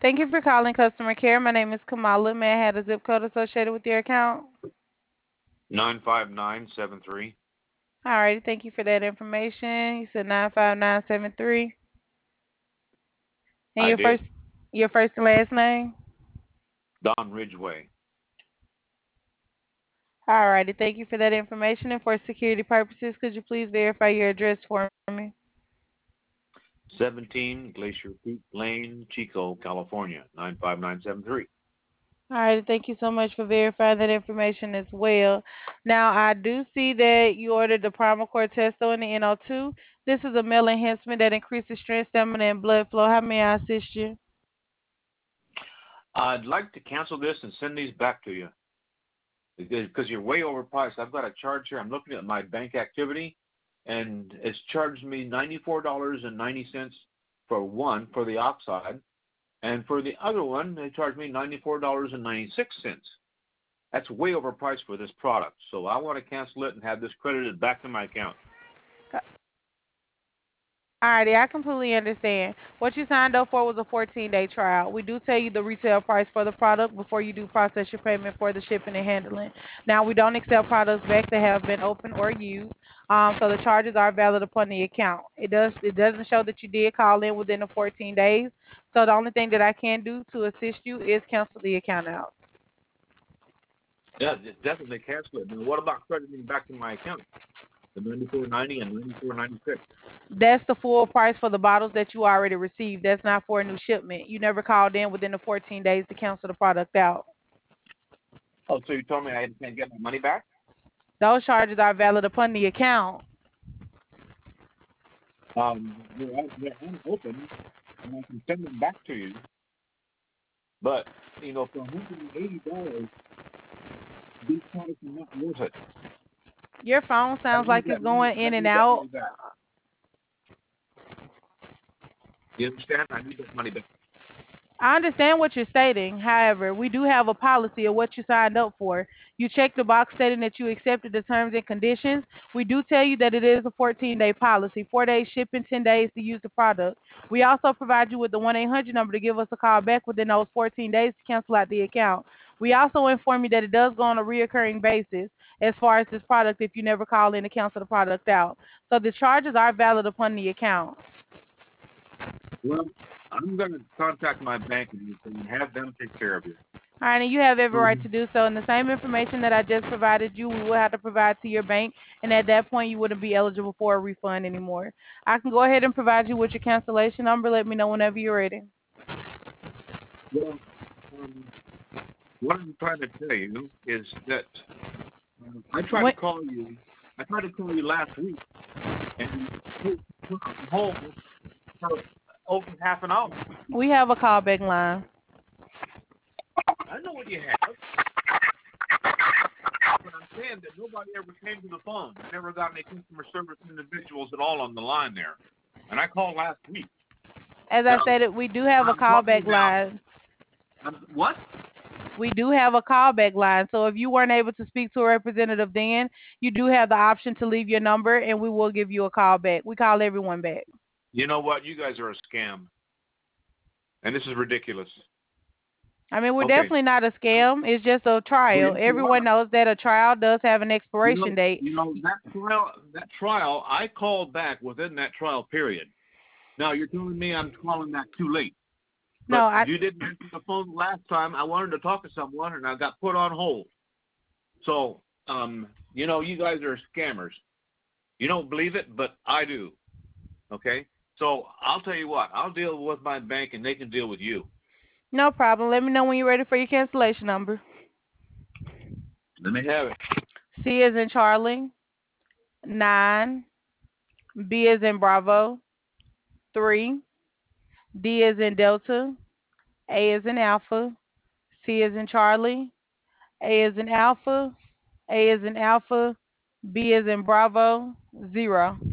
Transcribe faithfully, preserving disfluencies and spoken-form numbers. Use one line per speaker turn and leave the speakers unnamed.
Thank you for calling customer care. My name is Kamala. May I have the zip code associated with your account?
Nine five nine seven three.
All right. Thank you for that information. You said nine five nine seven three. And
I
your
did.
first your first and last name?
Don Ridgeway.
All righty. Thank you for that information. And for security purposes, could you please verify your address for me?
Seventeen Glacier Peak Lane, Chico, California. Nine five nine seven three.
All right. Thank you so much for verifying that information as well. Now, I do see that you ordered the Primal Cortesto and the N O two. This is a meal enhancement that increases strength, stamina, and blood flow. How may I assist you?
I'd like to cancel this and send these back to you because you're way overpriced. I've got a charge here. I'm looking at my bank activity, and it's charged me ninety-four dollars and ninety cents for one for the oxide, and for the other one, they charged me ninety-four dollars and ninety-six cents. That's way overpriced for this product, so I want to cancel it and have this credited back to my account.
Alrighty, I completely understand. What you signed up for was a fourteen-day trial. We do tell you the retail price for the product before you do process your payment for the shipping and handling. Now, we don't accept products back that have been opened or used, um, so the charges are valid upon the account. It does it doesn't show that you did call in within the fourteen days, so the only thing that I can do to assist you is cancel the account out.
Yeah, definitely cancel it. Now, what about crediting back to my account? The ninety-four ninety and ninety-four ninety-six.
That's the full price for the bottles that you already received. That's not for a new shipment. You never called in within the fourteen days to cancel the product out.
Oh, so you told me I can't get my money back?
Those charges are valid upon the account.
Um, they're, un- they're unopened, and I can send them back to you. But you know, for one hundred and eighty dollars, these products are not worth it.
Your phone
I
sounds
need
like it's
that money.
going
I
in and
need that
out.
money back. You understand? I need that money back.
I understand what you're stating. However, we do have a policy of what you signed up for. You checked the box stating that you accepted the terms and conditions. We do tell you that it is a fourteen-day policy, four days shipping, ten days to use the product. We also provide you with the one eight hundred number to give us a call back within those fourteen days to cancel out the account. We also inform you that it does go on a reoccurring basis as far as this product if you never call in to cancel the product out. So the charges are valid upon the account.
Well, I'm going to contact my bank and and have them take care of you.
Honey, you have every right
Um,
to do so. And the same information that I just provided you, we will have to provide to your bank. And at that point, you wouldn't be eligible for a refund anymore. I can go ahead and provide you with your cancellation number. Let me know whenever you're ready.
well, um, what I'm trying to tell you is that uh, I tried to
When,
call you. I tried to call you last week, and you put on hold for over half an hour.
we have a callback line.
I know what you have, but I'm saying that nobody ever came to the phone. I never got any customer service individuals at all on the line there. And I called last week.
As I
Now,
stated, we do have a
I'm calling you
callback
now.
line.
I'm, what?
We do have a callback line. So if you weren't able to speak to a representative then, you do have the option to leave your number and we will give you a call back. We call everyone back.
You know what? You guys are a scam. And this is ridiculous.
I mean, we're
Okay.
definitely not a
Well,
scam. It's just a trial.
yes, you
Everyone
are.
knows that a trial does have an
You
expiration
know,
date.
you know that trial. That trial, I called back within that trial period. Now you're telling me I'm calling that too late.
No,
But
I
you didn't answer the phone last time. I wanted to talk to someone, and I got put on hold. So, um, you know, you guys are scammers. You don't believe it, but I do. Okay? So I'll tell you what. I'll deal with my bank, and they can deal with you.
no problem. Let me know when you're ready for your cancellation number.
Let me have it.
C is in Charlie, nine. B is in Bravo, three. D is in Delta, A is in Alpha, C is in Charlie, A is in Alpha, A is in Alpha, B is in Bravo, zero.